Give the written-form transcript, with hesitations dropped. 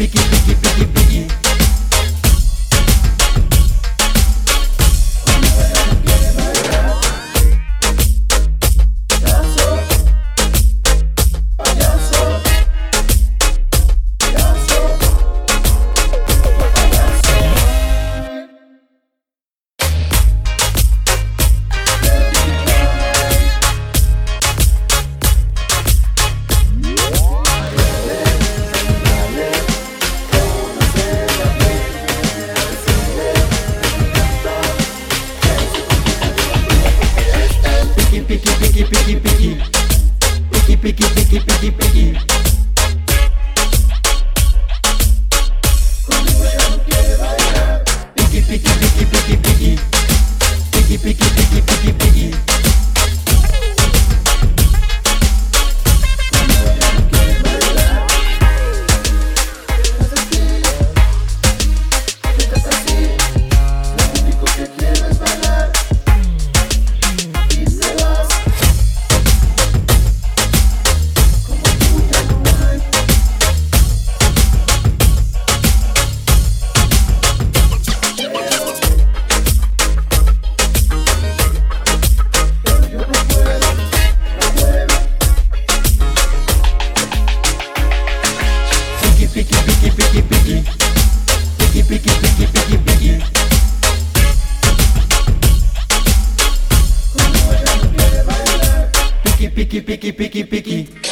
piqui, piqui, piqui, piqui. Piqui, piqui, piqui, piqui. Piqui, piqui, piqui, piqui, piqui. Conmigo ella no quiere bailar. Piqui, piqui, piqui, piqui, piqui. Piqui, piqui, piqui, piqui, piqui. Conmigo ella no quiere bailar. Estás así, lo único que quiero es bailar. Piqui, piqui, piqui, piqui. Piqui, piqui, piqui, piqui, piqui. Como ella no quiere bailar. Piqui, piqui, piqui, piqui, piqui.